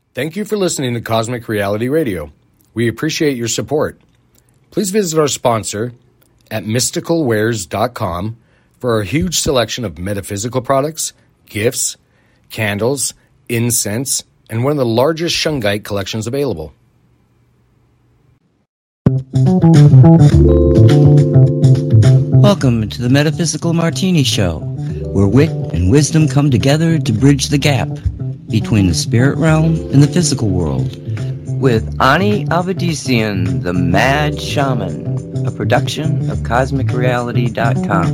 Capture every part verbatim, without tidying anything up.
Thank you for listening to Cosmic Reality Radio. We appreciate your support. Please visit our sponsor at mystical wares dot com for our huge selection of metaphysical products, gifts, candles, incense, and one of the largest shungite collections available. Welcome to the Metaphysical Martini Show, where wit and wisdom come together to bridge the gap between the spirit realm and the physical world. With Ani Avedissian, the Mad Shaman, a production of cosmic reality dot com.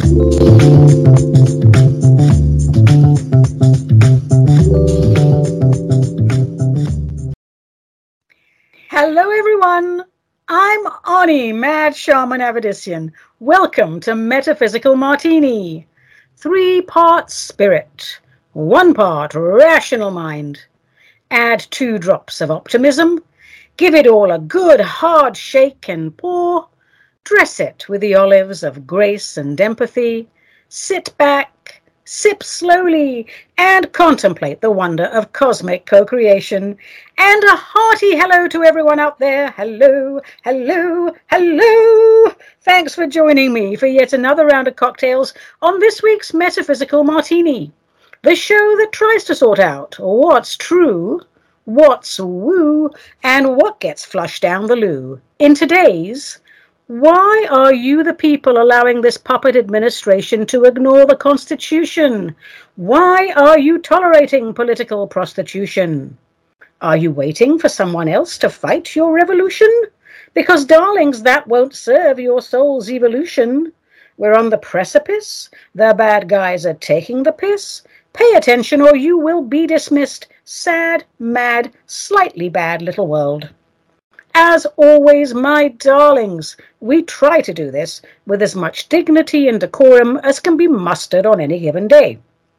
Hello, everyone. I'm Ani, Mad Shaman Avedissian. Welcome to Metaphysical Martini. Three parts spirit, one part rational mind. Add two drops of optimism. Give it all a good hard shake and pour. Dress it with the olives of grace and empathy. Sit back, sip slowly, and contemplate the wonder of cosmic co-creation. And a hearty hello to everyone out there. Hello, hello, hello. Thanks for joining me for yet another round of cocktails on this week's Metaphysical Martini, the show that tries to sort out what's true, what's woo, and what gets flushed down the loo. In today's, why are you the people allowing this puppet administration to ignore the Constitution? Why are you tolerating political prostitution? Are you waiting for someone else to fight your revolution? Because, darlings, that won't serve your soul's evolution. We're on the precipice. The bad guys are taking the piss. Pay attention or you will be dismissed. Sad, mad, slightly bad little world. As always, my darlings, we try to do this with as much dignity and decorum as can be mustered on any given day.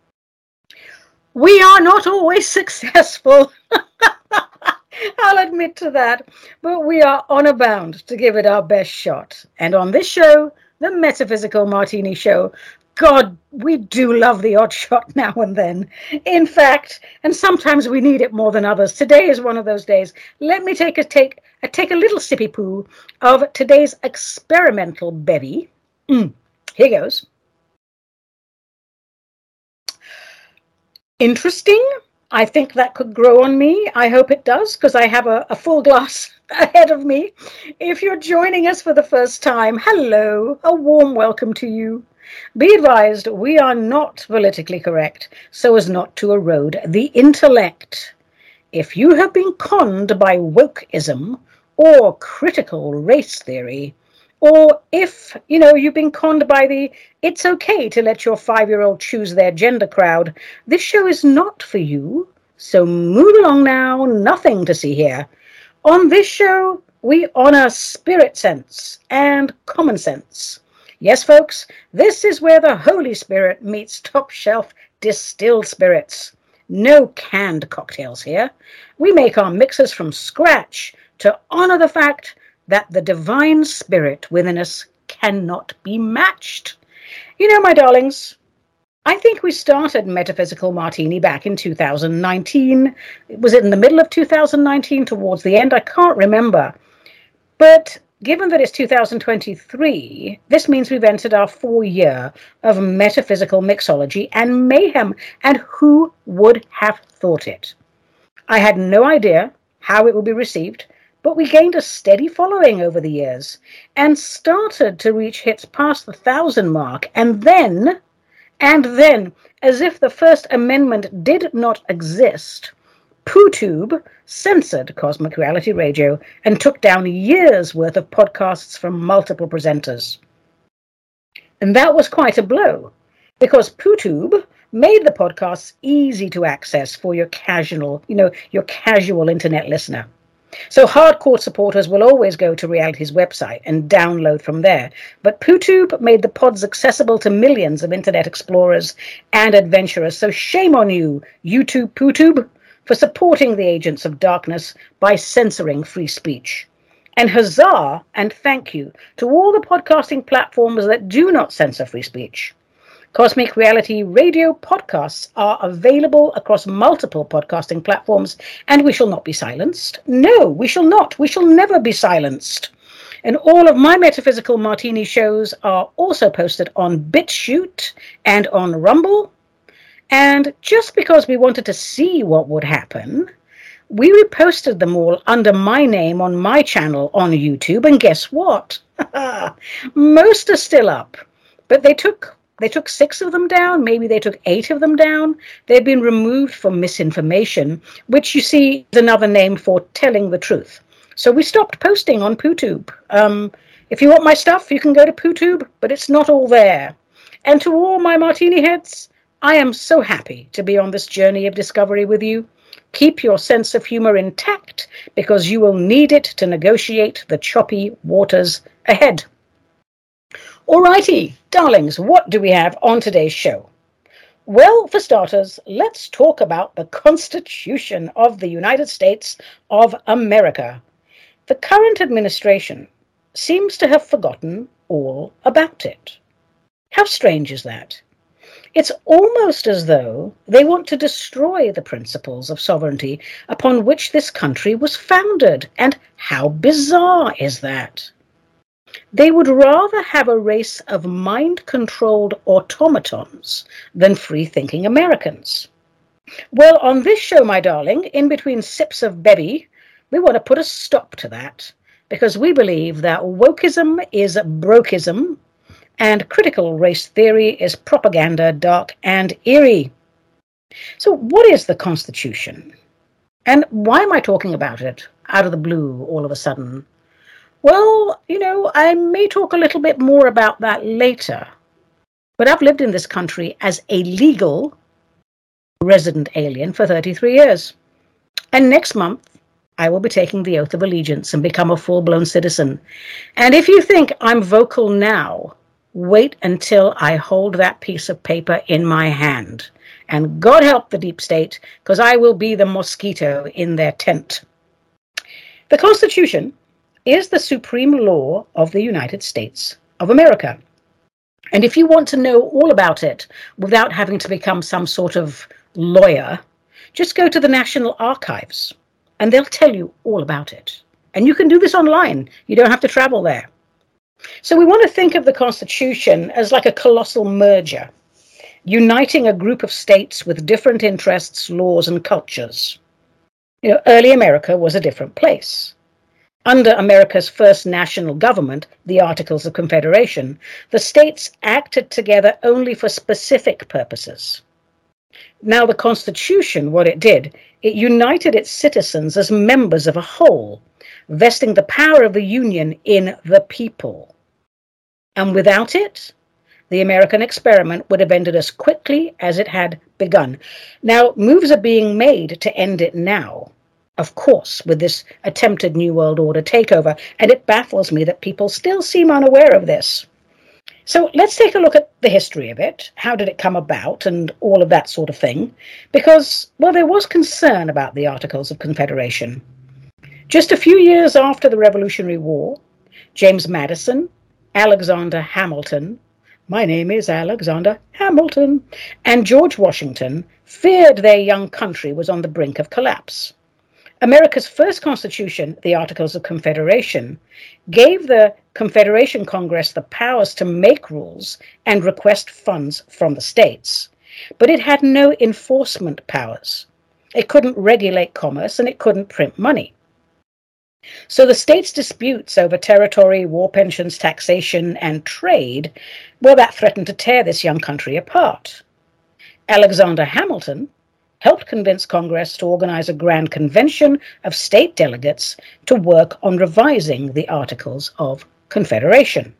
We are not always successful. I'll admit to that, but we are honor bound to give it our best shot. And on this show, the Metaphysical Martini Show, God, we do love the odd shot now and then. In fact, and sometimes we need it more than others. Today is one of those days. Let me take a take a take a little sippy poo of today's experimental bevy. Mm, here goes. Interesting. I think that could grow on me. I hope it does, because I have a, a full glass ahead of me. If you're joining us for the first time, hello, a warm welcome to you. Be advised, we are not politically correct, so as not to erode the intellect. If you have been conned by wokeism or critical race theory, or if, you know, you've been conned by the it's okay to let your five-year-old choose their gender crowd, this show is not for you. So move along now, nothing to see here. On this show, we honor spirit sense and common sense. Yes, folks, this is where the Holy Spirit meets top-shelf distilled spirits. No canned cocktails here. We make our mixes from scratch to honor the fact that the divine spirit within us cannot be matched. You know, my darlings, I think we started Metaphysical Martini back in two thousand nineteen. Was it in the middle of two thousand nineteen, towards the end? I can't remember. But given that it's two thousand twenty-three, this means we've entered our four year of metaphysical mixology and mayhem, and who would have thought it? I had no idea how it would be received, but we gained a steady following over the years and started to reach hits past the thousand mark. And then, and then, as if the First Amendment did not exist, PooTube censored Cosmic Reality Radio and took down years worth of podcasts from multiple presenters. And that was quite a blow, because PooTube made the podcasts easy to access for your casual, you know, your casual internet listener. So hardcore supporters will always go to Reality's website and download from there. But PooTube made the pods accessible to millions of internet explorers and adventurers. So shame on you, YouTube PooTube, for supporting the agents of darkness by censoring free speech. And huzzah and thank you to all the podcasting platforms that do not censor free speech. Cosmic Reality Radio podcasts are available across multiple podcasting platforms, and we shall not be silenced. No, we shall not. We shall never be silenced. And all of my Metaphysical Martini shows are also posted on BitChute and on Rumble. And just because we wanted to see what would happen, we reposted them all under my name on my channel on YouTube. And guess what? Most are still up, but they took They took six of them down, maybe they took eight of them down. They've been removed for misinformation, which you see is another name for telling the truth. So we stopped posting on PooTube. Um, if you want my stuff, you can go to PooTube, but it's not all there. And to all my Martini heads, I am so happy to be on this journey of discovery with you. Keep your sense of humor intact, because you will need it to negotiate the choppy waters ahead. Alrighty, darlings, what do we have on today's show? Well, for starters, let's talk about the Constitution of the United States of America. The current administration seems to have forgotten all about it. How strange is that? It's almost as though they want to destroy the principles of sovereignty upon which this country was founded. And how bizarre is that? They would rather have a race of mind-controlled automatons than free-thinking Americans. Well, on this show, my darling, in between sips of Bebby, we want to put a stop to that, because we believe that wokeism is brokeism, and critical race theory is propaganda, dark and eerie. So what is the Constitution? And why am I talking about it out of the blue all of a sudden? Well, you know, I may talk a little bit more about that later, but I've lived in this country as a legal resident alien for thirty-three years. And next month, I will be taking the oath of allegiance and become a full-blown citizen. And if you think I'm vocal now, wait until I hold that piece of paper in my hand. And God help the deep state, because I will be the mosquito in their tent. The Constitution is the supreme law of the United States of America. And if you want to know all about it without having to become some sort of lawyer, just go to the National Archives and they'll tell you all about it. And you can do this online. You don't have to travel there. So we want to think of the Constitution as like a colossal merger, uniting a group of states with different interests, laws, and cultures. You know, early America was a different place. Under America's first national government, the Articles of Confederation, the states acted together only for specific purposes. Now, the Constitution, what it did, it united its citizens as members of a whole, vesting the power of the Union in the people. And without it, the American experiment would have ended as quickly as it had begun. Now, moves are being made to end it now. Of course, with this attempted New World Order takeover, and it baffles me that people still seem unaware of this. So let's take a look at the history of it. How did it come about and all of that sort of thing? Because, well, there was concern about the Articles of Confederation. Just a few years after the Revolutionary War, James Madison, Alexander Hamilton, my name is Alexander Hamilton, and George Washington feared their young country was on the brink of collapse. America's first constitution, the Articles of Confederation, gave the Confederation Congress the powers to make rules and request funds from the states, but it had no enforcement powers. It couldn't regulate commerce and it couldn't print money. So the states' disputes over territory, war pensions, taxation, and trade, well, that threatened to tear this young country apart. Alexander Hamilton helped convince Congress to organize a grand convention of state delegates to work on revising the Articles of Confederation.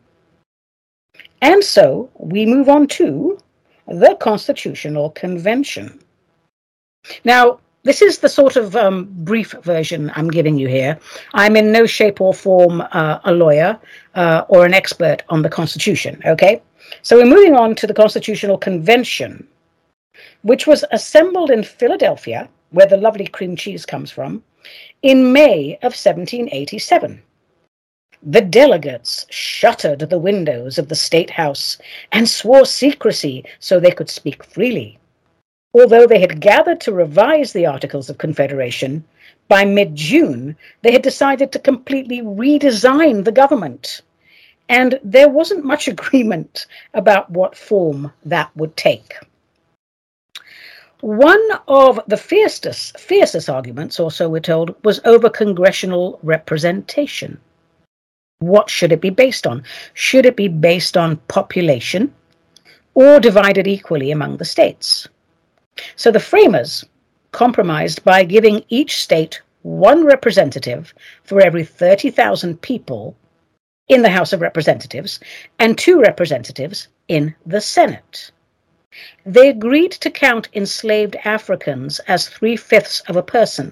And so we move on to the Constitutional Convention. Now, this is the sort of um, brief version I'm giving you here. I'm in no shape or form uh, a lawyer uh, or an expert on the Constitution, okay? So we're moving on to the Constitutional Convention, which was assembled in Philadelphia, where the lovely cream cheese comes from, in May of seventeen eighty-seven. The delegates shuttered the windows of the State House and swore secrecy so they could speak freely. Although they had gathered to revise the Articles of Confederation, by mid-June they had decided to completely redesign the government. And there wasn't much agreement about what form that would take. One of the fiercest, fiercest arguments, or so we're told, was over congressional representation. What should it be based on? Should it be based on population or divided equally among the states? So the framers compromised by giving each state one representative for every thirty thousand people in the House of Representatives and two representatives in the Senate. They agreed to count enslaved Africans as three-fifths of a person.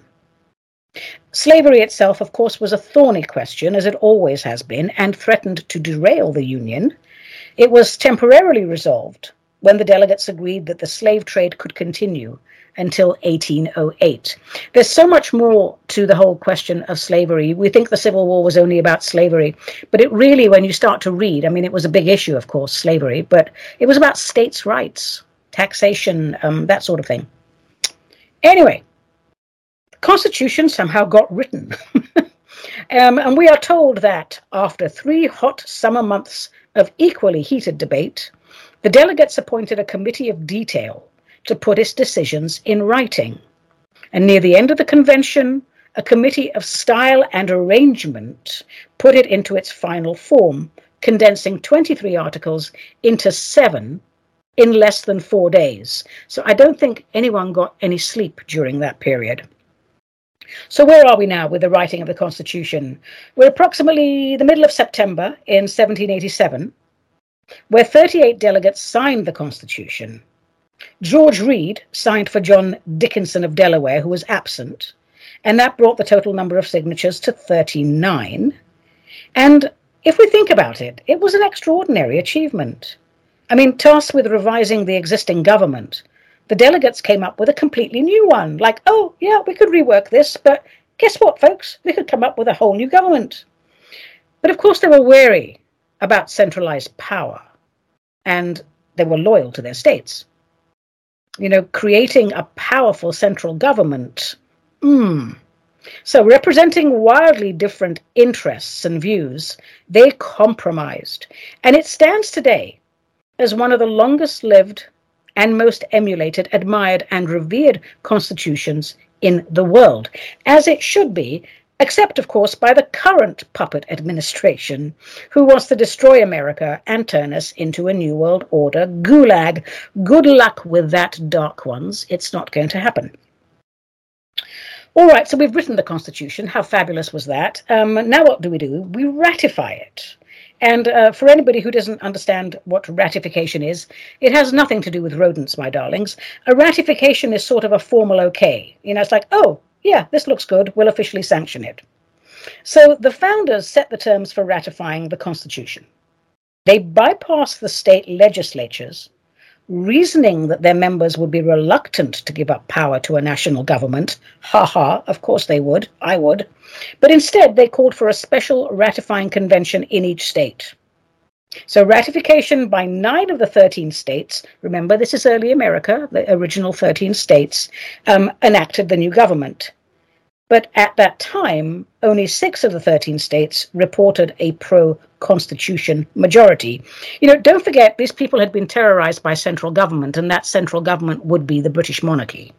Slavery itself, of course, was a thorny question, as it always has been, and threatened to derail the Union. It was temporarily resolved when the delegates agreed that the slave trade could continue until eighteen oh eight. There's so much more to the whole question of slavery. We think the Civil War was only about slavery, but it really, when you start to read, I mean, it was a big issue, of course, slavery, but it was about states' rights, taxation, um, that sort of thing. Anyway, the Constitution somehow got written. um, and we are told that after three hot summer months of equally heated debate, the delegates appointed a committee of detail to put its decisions in writing. And near the end of the convention, a committee of style and arrangement put it into its final form, condensing twenty-three articles into seven in less than four days. So I don't think anyone got any sleep during that period. So where are we now with the writing of the Constitution? We're approximately the middle of September in seventeen eighty-seven, where thirty-eight delegates signed the Constitution. George Read signed for John Dickinson of Delaware, who was absent, and that brought the total number of signatures to thirty-nine. And if we think about it, it was an extraordinary achievement. I mean, tasked with revising the existing government, the delegates came up with a completely new one, like, oh, yeah, we could rework this, but guess what, folks? We could come up with a whole new government. But of course, they were wary about centralized power, and they were loyal to their states. You know, creating a powerful central government. Mm. So representing wildly different interests and views, they compromised. And it stands today as one of the longest lived and most emulated, admired and revered constitutions in the world, as it should be, except, of course, by the current puppet administration, who wants to destroy America and turn us into a New World Order gulag. Good luck with that, dark ones. It's not going to happen. All right, so we've written the Constitution. How fabulous was that? Um, now what do we do? We ratify it. And uh, for anybody who doesn't understand what ratification is, it has nothing to do with rodents, my darlings. A ratification is sort of a formal okay. You know, it's like, oh, yeah, this looks good, we'll officially sanction it. So the founders set the terms for ratifying the Constitution. They bypassed the state legislatures, reasoning that their members would be reluctant to give up power to a national government. Ha ha, of course they would, I would. But instead, they called for a special ratifying convention in each state. So ratification by nine of the thirteen states, remember this is early America, the original thirteen states, um, enacted the new government. But at that time, only six of the thirteen states reported a pro-constitution majority. You know, don't forget, these people had been terrorized by central government, and that central government would be the British monarchy.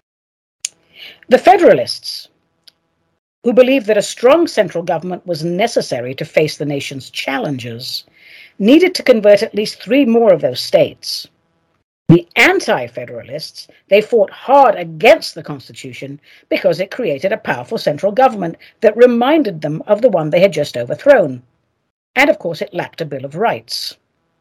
The Federalists, who believed that a strong central government was necessary to face the nation's challenges, needed to convert at least three more of those states. The anti-federalists, they fought hard against the Constitution because it created a powerful central government that reminded them of the one they had just overthrown. And of course, it lacked a Bill of Rights.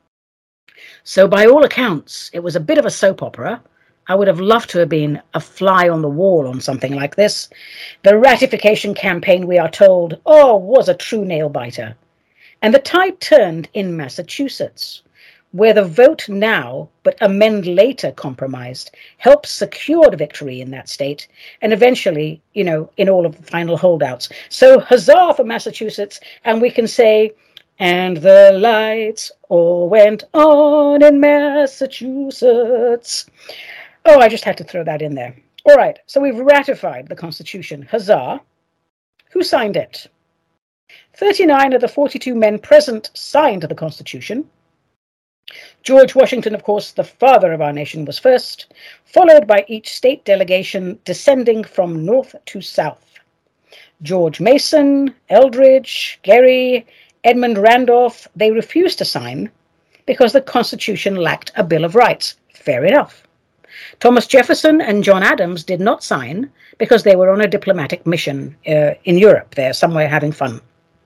So by all accounts, it was a bit of a soap opera. I would have loved to have been a fly on the wall on something like this. The ratification campaign, we are told, oh, was a true nail-biter. And the tide turned in Massachusetts, where the vote now but amend later compromised helped secure the victory in that state, and eventually, you know, in all of the final holdouts. So huzzah for Massachusetts, and we can say, and the lights all went on in Massachusetts. Oh, I just had to throw that in there. All right, so we've ratified the Constitution. Huzzah. Who signed it? thirty-nine of the forty-two men present signed the Constitution. George Washington, of course, the father of our nation, was first, followed by each state delegation descending from north to south. George Mason, Eldridge, Gerry, Edmund Randolph, they refused to sign because the Constitution lacked a Bill of Rights. Fair enough. Thomas Jefferson and John Adams did not sign because they were on a diplomatic mission uh, in Europe. They're somewhere having fun.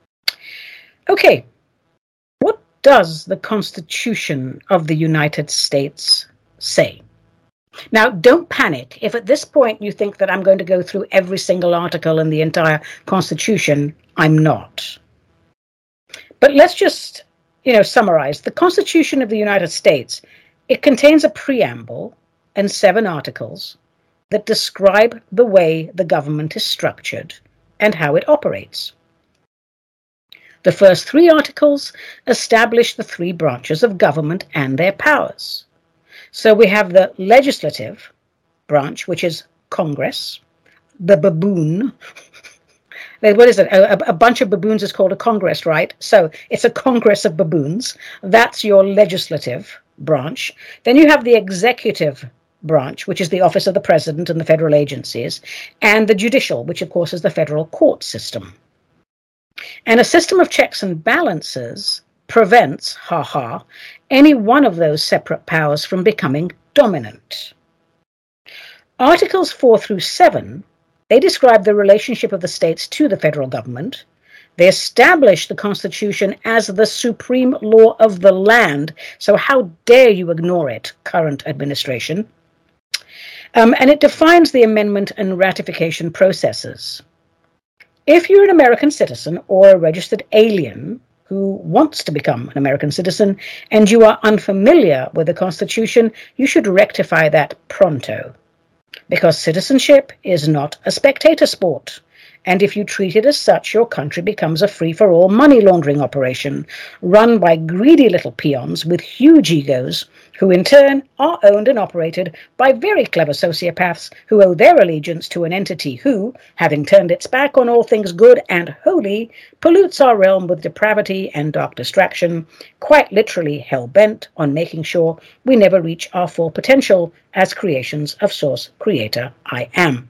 Okay, what does the Constitution of the United States say? Now, don't panic if at this point you think that I'm going to go through every single article in the entire Constitution. I'm not. But let's just, you know, summarize. The Constitution of the United States, it contains a preamble and seven articles that describe the way the government is structured and how it operates. The first three articles establish the three branches of government and their powers. So we have the legislative branch, which is Congress, the baboon. What is it? A, a bunch of baboons is called a Congress, right? So it's a Congress of baboons. That's your legislative branch. Then you have the executive branch, which is the office of the president and the federal agencies, and the judicial, which of course is the federal court system. And a system of checks and balances prevents, ha-ha, any one of those separate powers from becoming dominant. Articles four through seven, they describe the relationship of the states to the federal government. They establish the Constitution as the supreme law of the land. So how dare you ignore it, current administration? Um, and it defines the amendment and ratification processes. If you're an American citizen or a registered alien who wants to become an American citizen and you are unfamiliar with the Constitution, you should rectify that pronto. Because citizenship is not a spectator sport. And if you treat it as such, your country becomes a free-for-all money laundering operation run by greedy little peons with huge egos who in turn are owned and operated by very clever sociopaths who owe their allegiance to an entity who, having turned its back on all things good and holy, pollutes our realm with depravity and dark distraction, quite literally hell-bent on making sure we never reach our full potential as creations of Source Creator I Am.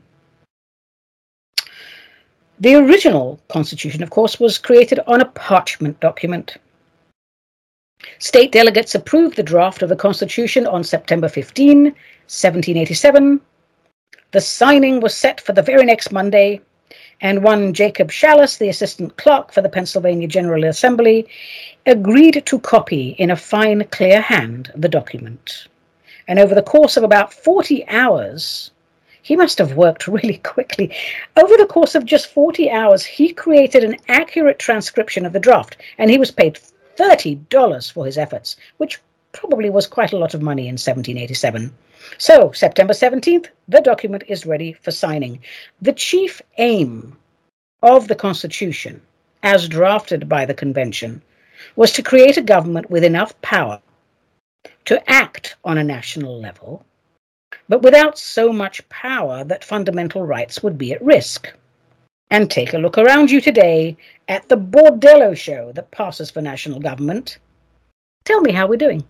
The original Constitution, of course, was created on a parchment document. State delegates approved the draft of the Constitution on September fifteenth, seventeen eighty-seven. The signing was set for the very next Monday, and one Jacob Shallis, the assistant clerk for the Pennsylvania General Assembly, agreed to copy in a fine, clear hand the document. And over the course of about forty hours, he must have worked really quickly. Over the course of just forty hours, he created an accurate transcription of the draft, and he was paid thirty dollars for his efforts, which probably was quite a lot of money in seventeen eighty-seven. So, September seventeenth, the document is ready for signing. The chief aim of the Constitution, as drafted by the convention, was to create a government with enough power to act on a national level, but without so much power that fundamental rights would be at risk. And take a look around you today at the bordello show that passes for national government. Tell me how we're doing.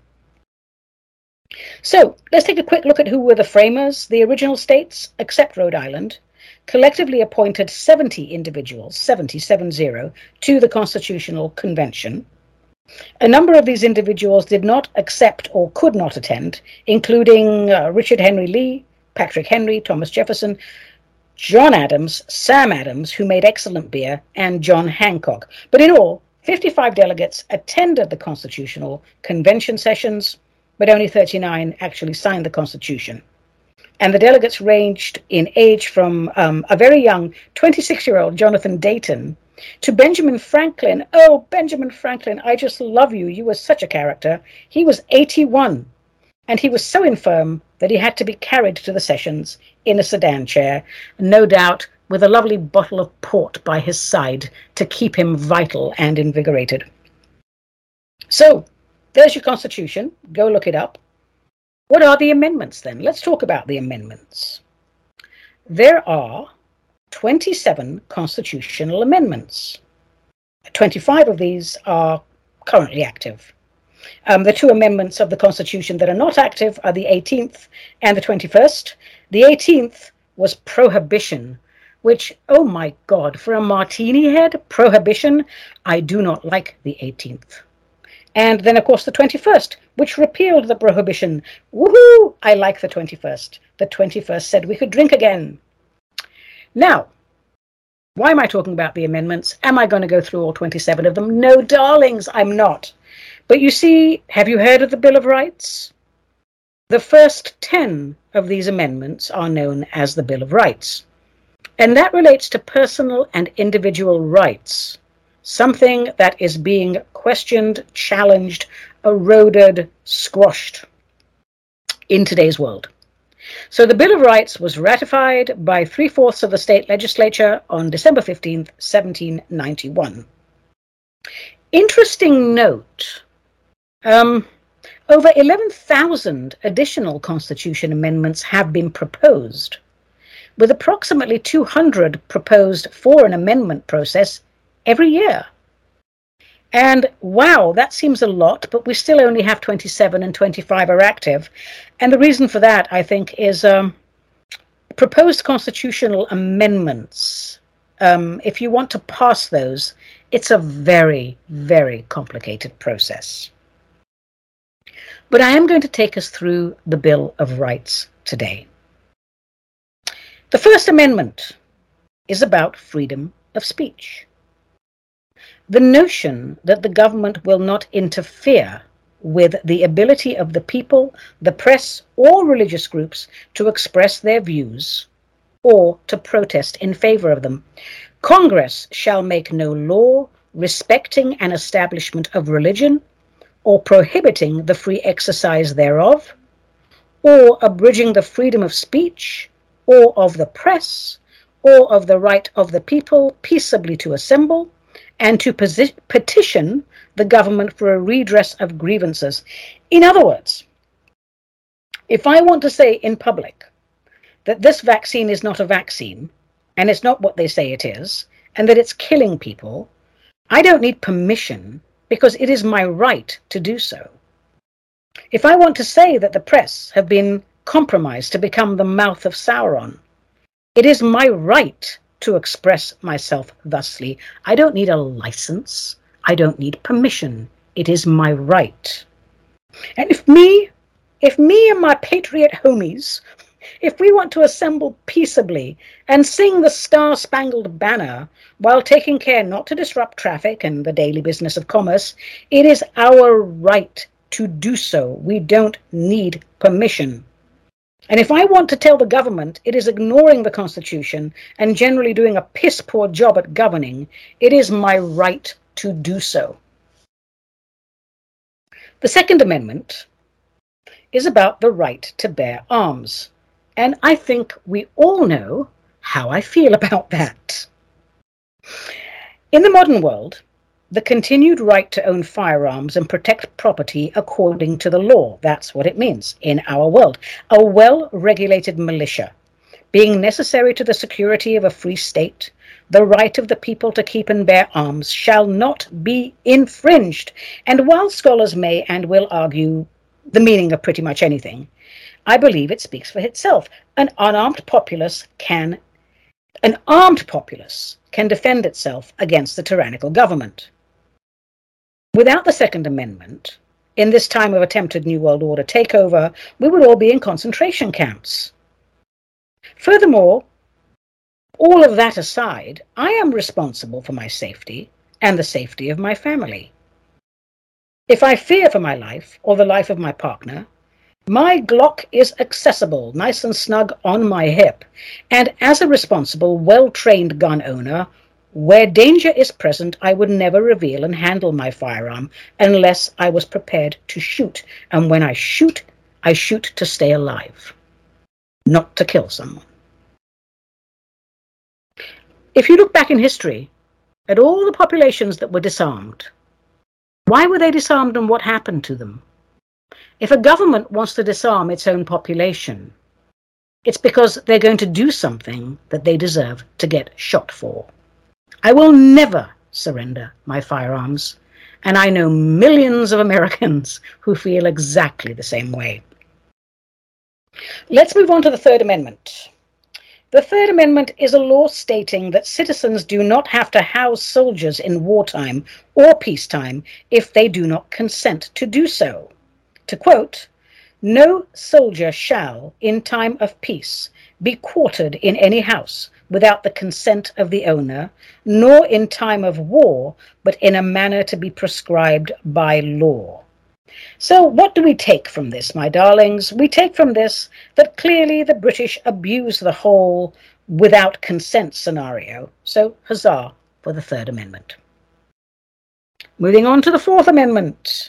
So, let's take a quick look at who were the framers. The original states, except Rhode Island, collectively appointed seventy individuals, seventy, seven zero, to the Constitutional Convention. A number of these individuals did not accept or could not attend, including uh, Richard Henry Lee, Patrick Henry, Thomas Jefferson, John Adams, Sam Adams, who made excellent beer, and John Hancock. But in all, fifty-five delegates attended the Constitutional Convention sessions, but only thirty-nine actually signed the Constitution. And the delegates ranged in age from um, a very young twenty-six-year-old Jonathan Dayton, To Benjamin Franklin, oh, Benjamin Franklin, I just love you. You were such a character. He was eighty-one, and he was so infirm that he had to be carried to the sessions in a sedan chair, no doubt with a lovely bottle of port by his side to keep him vital and invigorated. So, there's your Constitution. Go look it up. What are the amendments then? Let's talk about the amendments. There are twenty-seven constitutional amendments. twenty-five of these are currently active. Um, the two amendments of the Constitution that are not active are the eighteenth and the twenty-first. The eighteenth was prohibition, which, oh my God, for a martini head, prohibition, I do not like the eighteenth. And then, of course, the twenty-first, which repealed the prohibition. Woohoo! I like the twenty-first. The twenty-first said we could drink again. Now, why am I talking about the amendments? Am I going to go through all twenty-seven of them? No, darlings, I'm not. But you see, have you heard of the Bill of Rights? The first ten of these amendments are known as the Bill of Rights. And that relates to personal and individual rights, something that is being questioned, challenged, eroded, squashed in today's world. So the Bill of Rights was ratified by three-fourths of the state legislature on December fifteenth, seventeen ninety-one. Interesting note, um, over eleven thousand additional Constitution amendments have been proposed, with approximately two hundred proposed for an amendment process every year. And wow, that seems a lot, but we still only have twenty-seven and twenty-five are active. And the reason for that, I think, is um, proposed constitutional amendments. Um, if you want to pass those, it's a very, very complicated process. But I am going to take us through the Bill of Rights today. The First Amendment is about freedom of speech. The notion that the government will not interfere with the ability of the people, the press, or religious groups to express their views or to protest in favor of them. Congress shall make no law respecting an establishment of religion or prohibiting the free exercise thereof, or abridging the freedom of speech or of the press or of the right of the people peaceably to assemble and to posi- petition the government for a redress of grievances. In other words, if I want to say in public that this vaccine is not a vaccine, and it's not what they say it is, and that it's killing people, I don't need permission because it is my right to do so. If I want to say that the press have been compromised to become the mouth of Sauron, it is my right to express myself thusly. I don't need a license. I don't need permission. It is my right. And if me, if me and my patriot homies, if we want to assemble peaceably and sing the Star-Spangled Banner while taking care not to disrupt traffic and the daily business of commerce, it is our right to do so. We don't need permission. And if I want to tell the government it is ignoring the Constitution and generally doing a piss-poor job at governing, it is my right to do so. The Second Amendment is about the right to bear arms. And I think we all know how I feel about that. In the modern world, the continued right to own firearms and protect property according to the law, that's what it means in our world. A well-regulated militia, being necessary to the security of a free state, the right of the people to keep and bear arms shall not be infringed. And while scholars may and will argue the meaning of pretty much anything, I believe it speaks for itself. An unarmed populace can, an armed populace can defend itself against the tyrannical government. Without the Second Amendment, in this time of attempted New World Order takeover, we would all be in concentration camps. Furthermore, all of that aside, I am responsible for my safety and the safety of my family. If I fear for my life or the life of my partner, my Glock is accessible, nice and snug on my hip, and as a responsible, well-trained gun owner, Where danger is present, I would never reveal and handle my firearm unless I was prepared to shoot. And when I shoot, I shoot to stay alive, not to kill someone. If you look back in history at all the populations that were disarmed, why were they disarmed and what happened to them? If a government wants to disarm its own population, it's because they're going to do something that they deserve to get shot for. I will never surrender my firearms, and I know millions of Americans who feel exactly the same way. Let's move on to the Third Amendment. The Third Amendment is a law stating that citizens do not have to house soldiers in wartime or peacetime if they do not consent to do so. To quote, "No soldier shall, in time of peace, be quartered in any house without the consent of the owner, nor in time of war, but in a manner to be prescribed by law." So what do we take from this, my darlings? We take from this that clearly the British abuse the whole without consent scenario. So huzzah for the Third Amendment. Moving on to the Fourth Amendment.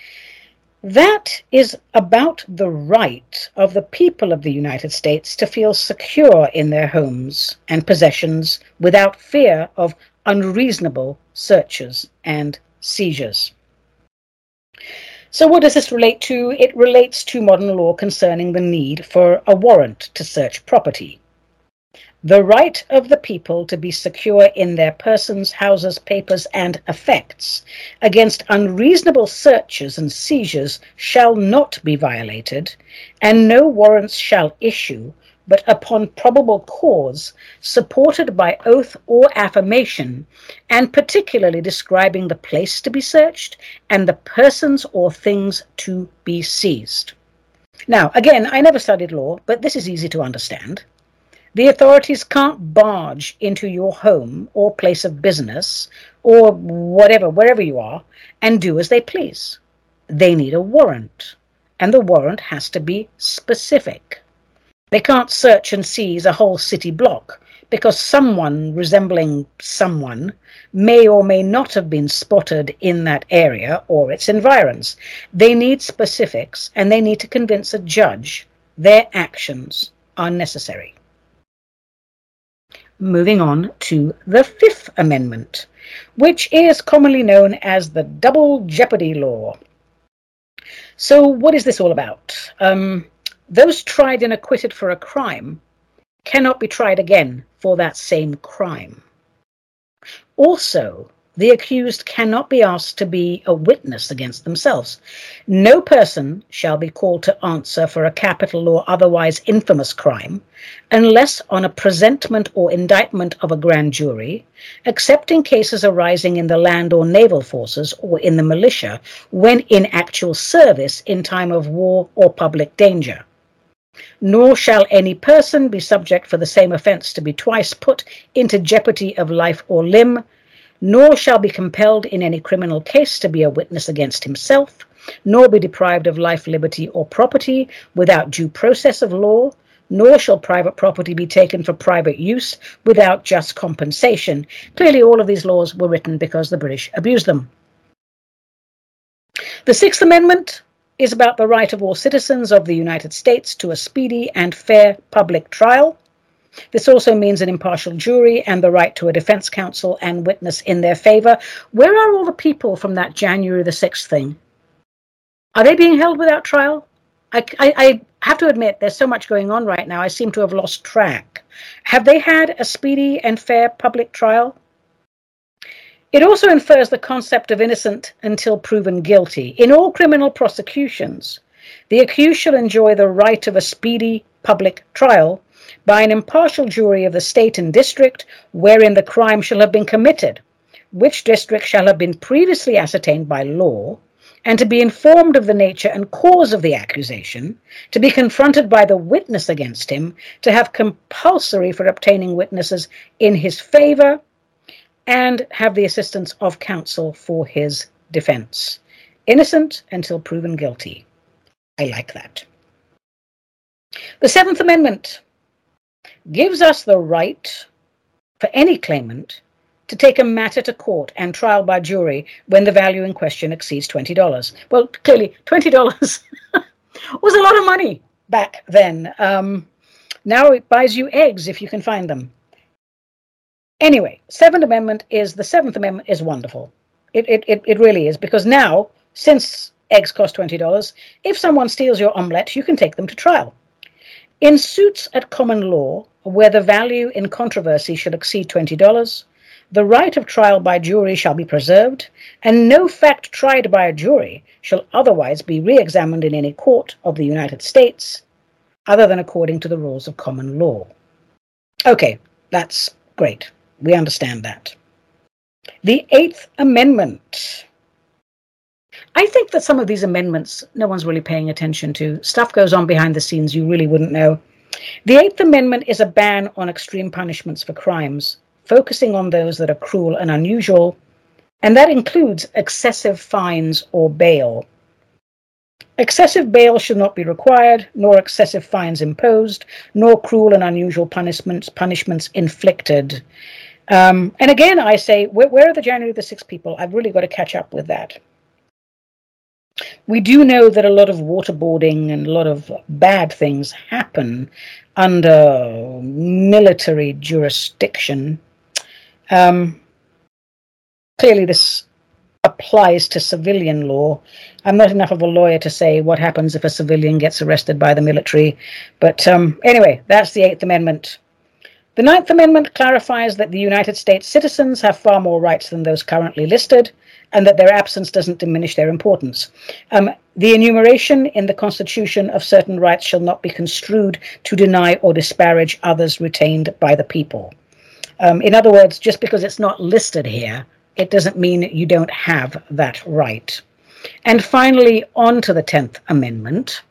That is about the right of the people of the United States to feel secure in their homes and possessions without fear of unreasonable searches and seizures. So what does this relate to? It relates to modern law concerning the need for a warrant to search property. The right of the people to be secure in their persons, houses, papers, and effects against unreasonable searches and seizures shall not be violated, and no warrants shall issue but upon probable cause, supported by oath or affirmation, and particularly describing the place to be searched and the persons or things to be seized. Now, again, I never studied law, but this is easy to understand. The authorities can't barge into your home or place of business or whatever, wherever you are, and do as they please. They need a warrant, and the warrant has to be specific. They can't search and seize a whole city block because someone resembling someone may or may not have been spotted in that area or its environs. They need specifics, and they need to convince a judge their actions are necessary. Moving on to the Fifth Amendment, which is commonly known as the Double Jeopardy Law. So what is this all about? Um, those tried and acquitted for a crime cannot be tried again for that same crime. Also, the accused cannot be asked to be a witness against themselves. No person shall be called to answer for a capital or otherwise infamous crime unless on a presentment or indictment of a grand jury, except in cases arising in the land or naval forces or in the militia when in actual service in time of war or public danger. Nor shall any person be subject for the same offence to be twice put into jeopardy of life or limb, nor shall be compelled in any criminal case to be a witness against himself, nor be deprived of life, liberty, or property without due process of law, nor shall private property be taken for private use without just compensation. Clearly, all of these laws were written because the British abused them. The Sixth Amendment is about the right of all citizens of the United States to a speedy and fair public trial. This also means an impartial jury and the right to a defense counsel and witness in their favor. Where are all the people from that January the sixth thing? Are they being held without trial? I, I, I have to admit, there's so much going on right now, I seem to have lost track. Have they had a speedy and fair public trial? It also infers the concept of innocent until proven guilty. In all criminal prosecutions, the accused shall enjoy the right of a speedy public trial by an impartial jury of the state and district wherein the crime shall have been committed, which district shall have been previously ascertained by law, and to be informed of the nature and cause of the accusation, to be confronted by the witness against him, to have compulsory for obtaining witnesses in his favor, and have the assistance of counsel for his defense. Innocent until proven guilty. I like that. The Seventh Amendment gives us the right for any claimant to take a matter to court and trial by jury when the value in question exceeds twenty dollars. Well, clearly, twenty dollars was a lot of money back then. Um, now it buys you eggs if you can find them. Anyway, Seventh Amendment is, the Seventh Amendment is wonderful. It, it, it, it really is, because now, since eggs cost twenty dollars, if someone steals your omelette, you can take them to trial. In suits at common law, where the value in controversy should exceed twenty dollars, the right of trial by jury shall be preserved, and no fact tried by a jury shall otherwise be re-examined in any court of the United States, other than according to the rules of common law. Okay, that's great. We understand that. The Eighth Amendment. I think that some of these amendments, no one's really paying attention to. Stuff goes on behind the scenes you really wouldn't know. The Eighth Amendment is a ban on extreme punishments for crimes, focusing on those that are cruel and unusual, and that includes excessive fines or bail. Excessive bail should not be required, nor excessive fines imposed, nor cruel and unusual punishments punishments inflicted. Um, and again, I say, where, where are the January the sixth people? I've really got to catch up with that. We do know that a lot of waterboarding and a lot of bad things happen under military jurisdiction. Um, clearly, this applies to civilian law. I'm not enough of a lawyer to say what happens if a civilian gets arrested by the military. But um, anyway, that's the Eighth Amendment. The Ninth Amendment clarifies that the United States citizens have far more rights than those currently listed, and that their absence doesn't diminish their importance. Um, the enumeration in the Constitution of certain rights shall not be construed to deny or disparage others retained by the people. Um, in other words, just because it's not listed here, it doesn't mean you don't have that right. And finally, on to the Tenth Amendment.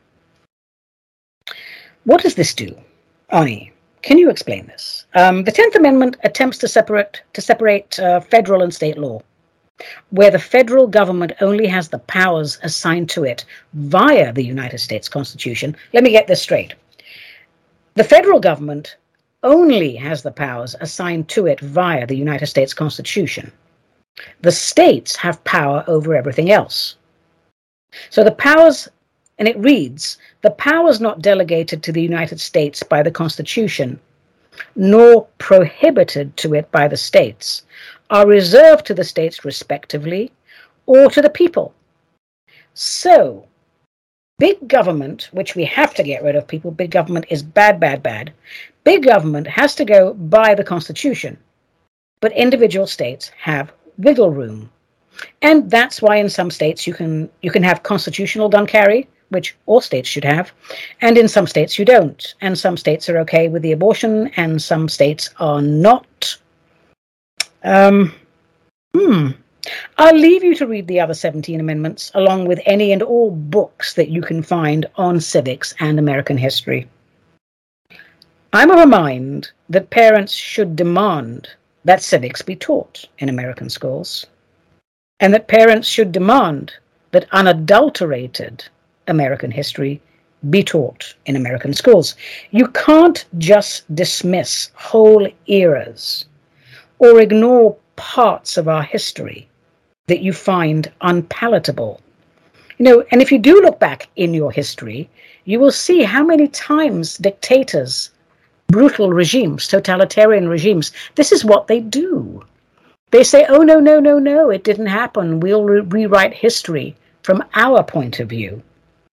What does this do, Ani? Can you explain this? Um, the Tenth Amendment attempts to separate to separate uh, federal and state law, where the federal government only has the powers assigned to it via the United States Constitution. Let me get this straight. The federal government only has the powers assigned to it via the United States Constitution. The states have power over everything else. So the powers, and it reads, the powers not delegated to the United States by the Constitution, nor prohibited to it by the states, are reserved to the states respectively, or to the people. So, big government, which we have to get rid of, people, big government is bad, bad, bad. Big government has to go by the Constitution, but individual states have wiggle room. And that's why in some states you can you can have constitutional gun carry, which all states should have, and in some states you don't. And some states are okay with the abortion, and some states are not. Um, hmm. I'll leave you to read the other seventeen amendments, along with any and all books that you can find on civics and American history. I'm of a mind that parents should demand that civics be taught in American schools, and that parents should demand that unadulterated American history be taught in American schools. You can't just dismiss whole eras or ignore parts of our history that you find unpalatable. You know, and if you do look back in your history, you will see how many times dictators, brutal regimes, totalitarian regimes, this is what they do. They say, oh, no, no, no, no, it didn't happen. We'll re- rewrite history from our point of view.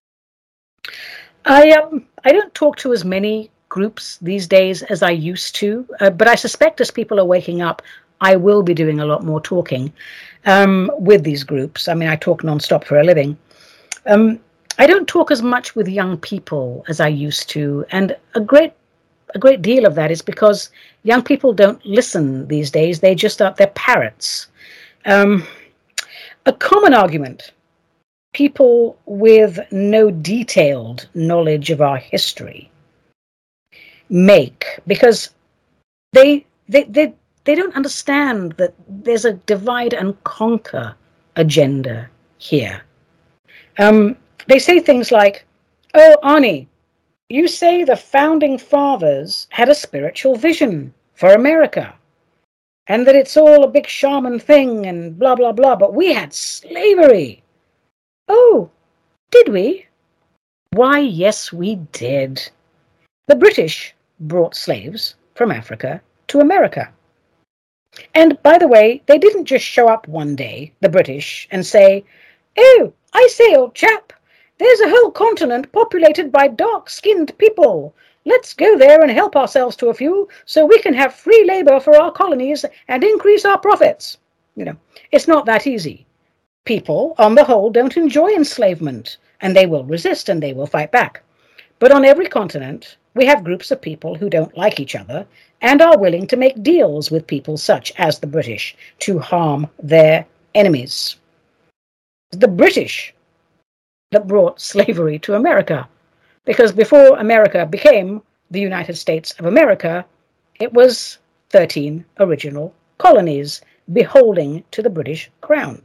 I um I don't talk to as many groups these days as I used to, uh, but I suspect as people are waking up, I will be doing a lot more talking um, with these groups. I mean, I talk nonstop for a living. Um, I don't talk as much with young people as I used to, and a great a great deal of that is because young people don't listen these days. They just are, they're parrots. Um, a common argument people with no detailed knowledge of our history make, because they they they they don't understand that there's a divide and conquer agenda here. Um, they say things like, "Oh, Ani, you say the founding fathers had a spiritual vision for America, and that it's all a big shaman thing and blah, blah, blah. But we had slavery. Oh, did we? Why, yes, we did. The British brought slaves from Africa to America. And by the way, they didn't just show up one day, the British, and say, "Oh, I say, old chap, there's a whole continent populated by dark-skinned people. Let's go there and help ourselves to a few so we can have free labor for our colonies and increase our profits." You know, it's not that easy. People, on the whole, don't enjoy enslavement, and they will resist and they will fight back. But on every continent, we have groups of people who don't like each other and are willing to make deals with people such as the British to harm their enemies. The British that brought slavery to America, because before America became the United States of America, it was thirteen original colonies beholding to the British Crown.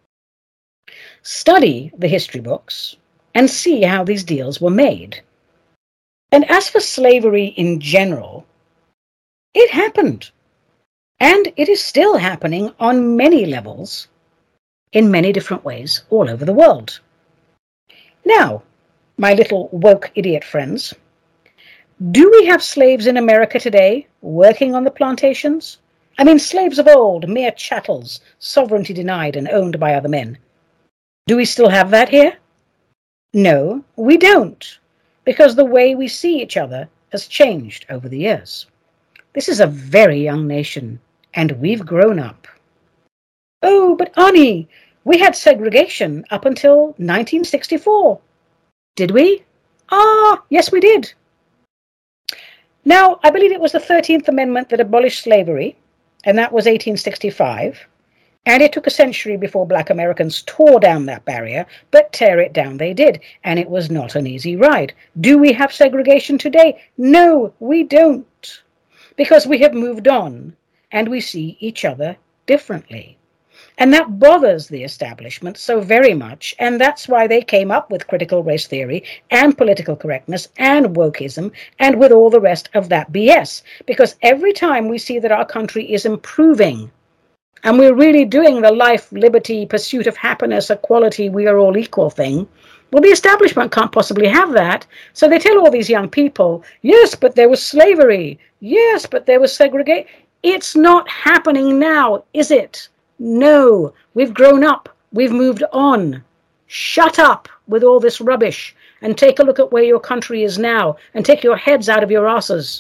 Study the history books and see how these deals were made. And as for slavery in general, it happened. And it is still happening on many levels, in many different ways, all over the world. Now, my little woke idiot friends, do we have slaves in America today working on the plantations? I mean, slaves of old, mere chattels, sovereignty denied and owned by other men. Do we still have that here? No, we don't, because the way we see each other has changed over the years. This is a very young nation, and we've grown up. Oh, but Ani, we had segregation up until nineteen sixty-four. Did we? Ah, yes, we did. Now, I believe it was the thirteenth Amendment that abolished slavery, and that was eighteen sixty-five. And it took a century before black Americans tore down that barrier, but tear it down they did, and it was not an easy ride. Do we have segregation today? No, we don't, because we have moved on, and we see each other differently. And that bothers the establishment so very much, and that's why they came up with critical race theory and political correctness and wokeism and with all the rest of that B S. Because every time we see that our country is improving, and we're really doing the life, liberty, pursuit of happiness, equality, we are all equal thing, well, the establishment can't possibly have that. So they tell all these young people, yes, but there was slavery. Yes, but there was segregation. It's not happening now, is it? No, we've grown up. We've moved on. Shut up with all this rubbish and take a look at where your country is now and take your heads out of your asses.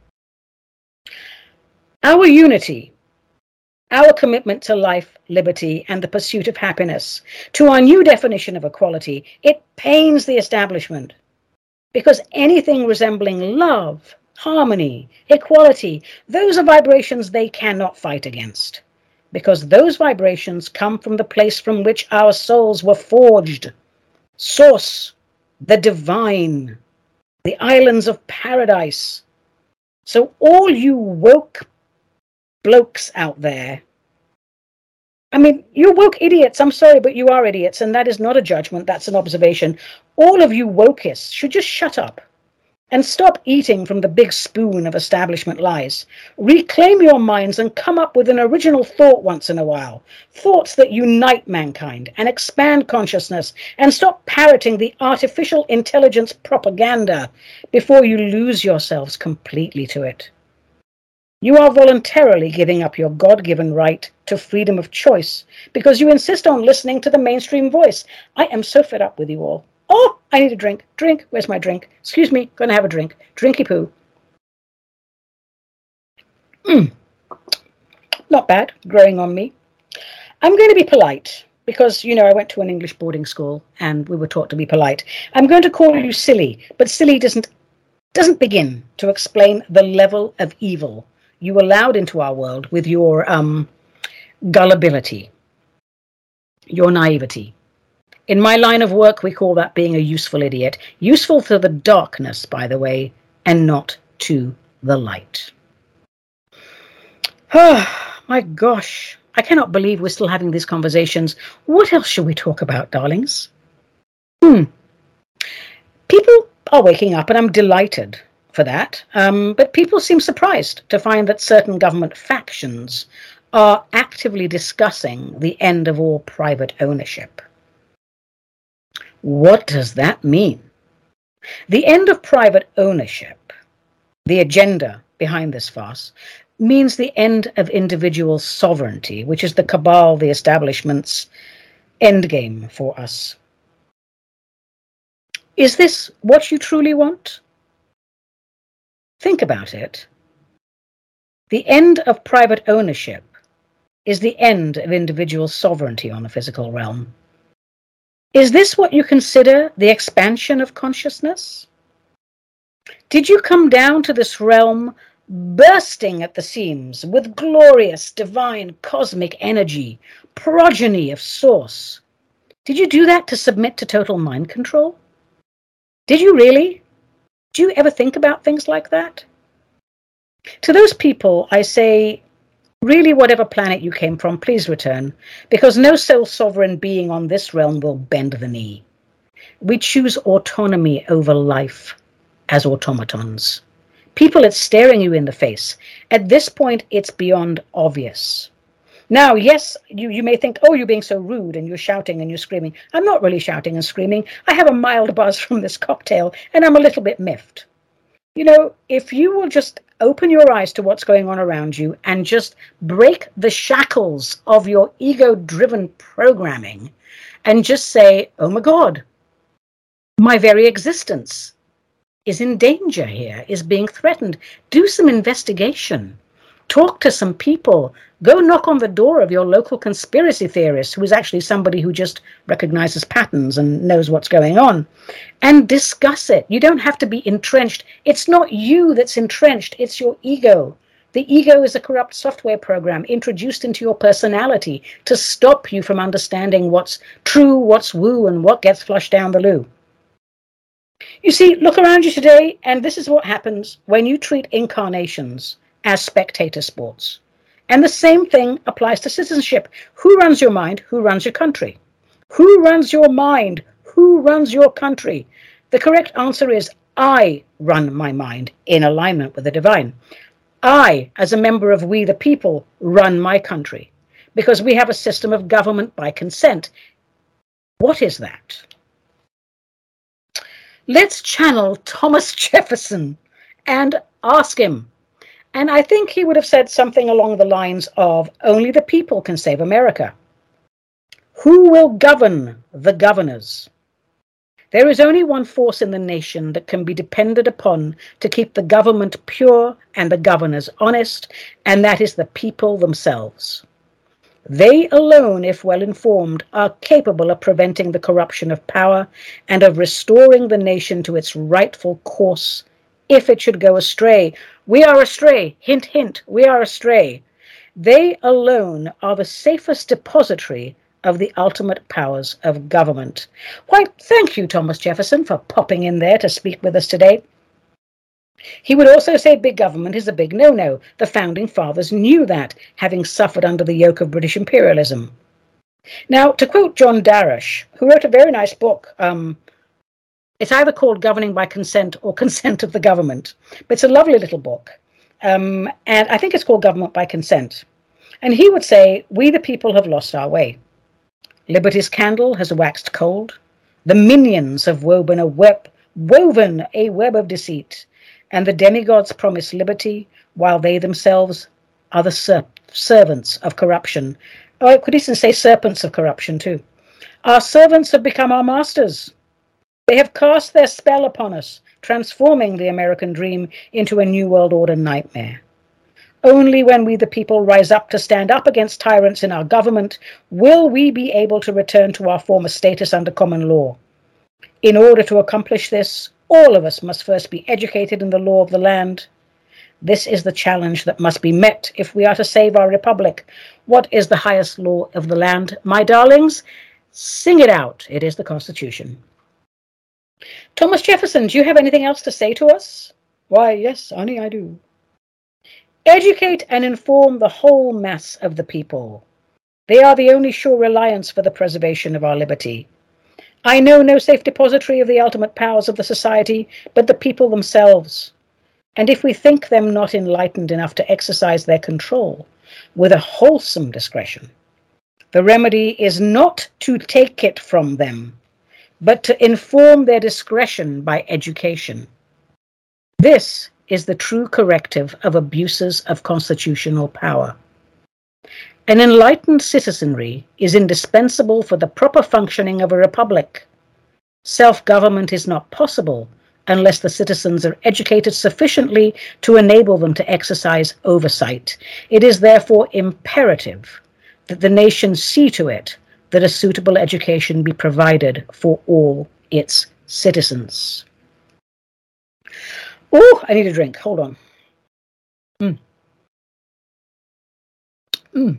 Our unity, our commitment to life, liberty, and the pursuit of happiness, to our new definition of equality, it pains the establishment, because anything resembling love, harmony, equality, those are vibrations they cannot fight against, because those vibrations come from the place from which our souls were forged. Source, the divine, the islands of paradise. So all you woke blokes out there, I mean, you woke idiots, I'm sorry, but you are idiots, and that is not a judgment, that's an observation. All of you wokeists should just shut up and stop eating from the big spoon of establishment lies. Reclaim your minds and come up with an original thought once in a while. Thoughts that unite mankind and expand consciousness, and stop parroting the artificial intelligence propaganda before you lose yourselves completely to it. You are voluntarily giving up your God-given right to freedom of choice because you insist on listening to the mainstream voice. I am so fed up with you all. Oh, I need a drink. Drink. Where's my drink? Excuse me. Gonna have a drink. Drinky poo. Mm. Not bad. Growing on me. I'm going to be polite because, you know, I went to an English boarding school and we were taught to be polite. I'm going to call you silly, but silly doesn't doesn't begin to explain the level of evil you allowed into our world with your um, gullibility, your naivety. In my line of work, we call that being a useful idiot. Useful to the darkness, by the way, and not to the light. Oh, my gosh. I cannot believe we're still having these conversations. What else should we talk about, darlings? Hmm. People are waking up, and I'm delighted. for that, um, but people seem surprised to find that certain government factions are actively discussing the end of all private ownership. What does that mean? The end of private ownership, the agenda behind this farce, means the end of individual sovereignty, which is the cabal, the establishment's endgame for us. Is this what you truly want? Think about it. The end of private ownership is the end of individual sovereignty on the physical realm. Is this what you consider the expansion of consciousness? Did you come down to this realm bursting at the seams with glorious, divine, cosmic energy, progeny of source? Did you do that to submit to total mind control? Did you really? Do you ever think about things like that? To those people, I say, really, whatever planet you came from, please return, because no self-sovereign being on this realm will bend the knee. We choose autonomy over life as automatons. People, it's staring you in the face. At this point, it's beyond obvious. Now, yes, you, you may think, oh, you're being so rude and you're shouting and you're screaming. I'm not really shouting and screaming. I have a mild buzz from this cocktail and I'm a little bit miffed. You know, if you will just open your eyes to what's going on around you and just break the shackles of your ego-driven programming and just say, oh my God, my very existence is in danger here, is being threatened. Do some investigation. Talk to some people. Go knock on the door of your local conspiracy theorist, who is actually somebody who just recognizes patterns and knows what's going on, and discuss it. You don't have to be entrenched. It's not you that's entrenched. It's your ego. The ego is a corrupt software program introduced into your personality to stop you from understanding what's true, what's woo, and what gets flushed down the loo. You see, look around you today, and this is what happens when you treat incarnations as spectator sports. And the same thing applies to citizenship. Who runs your mind? Who runs your country? Who runs your mind? Who runs your country? The correct answer is I run my mind in alignment with the divine. I, as a member of We the People, run my country because we have a system of government by consent. What is that? Let's channel Thomas Jefferson and ask him. And I think he would have said something along the lines of, only the people can save America. Who will govern the governors? There is only one force in the nation that can be depended upon to keep the government pure and the governors honest, and that is the people themselves. They alone, if well informed, are capable of preventing the corruption of power and of restoring the nation to its rightful course if it should go astray. We are astray. Hint, hint, we are astray. They alone are the safest depository of the ultimate powers of government. Why, thank you, Thomas Jefferson, for popping in there to speak with us today. He would also say big government is a big no-no. The founding fathers knew that, having suffered under the yoke of British imperialism. Now, to quote John Darish, who wrote a very nice book, um, it's either called Governing by Consent or Consent of the Government, but it's a lovely little book. Um, and I think it's called Government by Consent. And he would say, we the people have lost our way. Liberty's candle has waxed cold. The minions have woven a web, woven a web of deceit, and the demigods promise liberty while they themselves are the ser- servants of corruption. Oh, I could even say serpents of corruption too. Our servants have become our masters. They have cast their spell upon us, transforming the American dream into a New World Order nightmare. Only when we the people rise up to stand up against tyrants in our government will we be able to return to our former status under common law. In order to accomplish this, all of us must first be educated in the law of the land. This is the challenge that must be met if we are to save our republic. What is the highest law of the land? My darlings, sing it out. It is the Constitution. Thomas Jefferson, do you have anything else to say to us? Why, yes, honey, I do. Educate and inform the whole mass of the people. They are the only sure reliance for the preservation of our liberty. I know no safe depository of the ultimate powers of the society, but the people themselves. And if we think them not enlightened enough to exercise their control with a wholesome discretion, the remedy is not to take it from them, but to inform their discretion by education. This is the true corrective of abuses of constitutional power. An enlightened citizenry is indispensable for the proper functioning of a republic. Self-government is not possible unless the citizens are educated sufficiently to enable them to exercise oversight. It is therefore imperative that the nation see to it that a suitable education be provided for all its citizens. Oh, I need a drink. Hold on. Mm. Mm.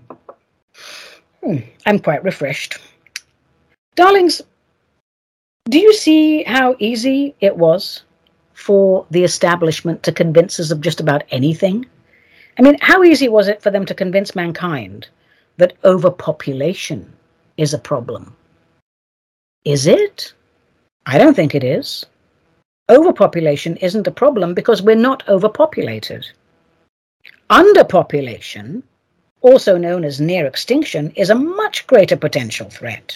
Mm. I'm quite refreshed. Darlings, do you see how easy it was for the establishment to convince us of just about anything? I mean, how easy was it for them to convince mankind that overpopulation is a problem? Is it? I don't think it is. Overpopulation isn't a problem because we're not overpopulated. Underpopulation, also known as near extinction, is a much greater potential threat.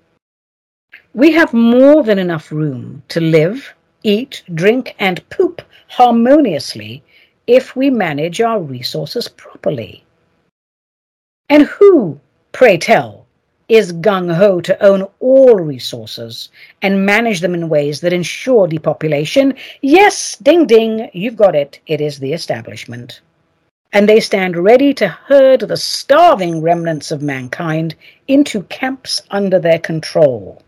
We have more than enough room to live, eat, drink, and poop harmoniously if we manage our resources properly. And who, pray tell, is gung-ho to own all resources and manage them in ways that ensure depopulation? Yes, ding ding, you've got it. It is the establishment. And they stand ready to herd the starving remnants of mankind into camps under their control.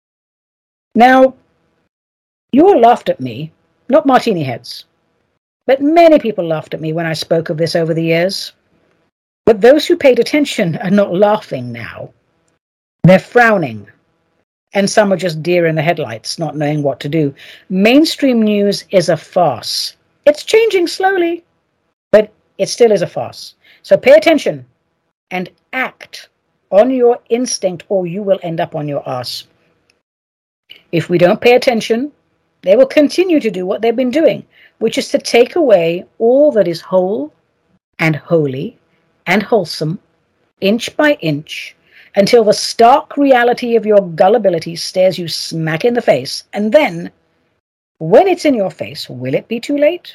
Now, you all laughed at me, not martini heads, but many people laughed at me when I spoke of this over the years. But those who paid attention are not laughing now. They're frowning, and some are just deer in the headlights, not knowing what to do. Mainstream news is a farce. It's changing slowly, but it still is a farce. So pay attention and act on your instinct, or you will end up on your arse. If we don't pay attention, they will continue to do what they've been doing, which is to take away all that is whole and holy and wholesome, inch by inch, until the stark reality of your gullibility stares you smack in the face. And then, when it's in your face, will it be too late?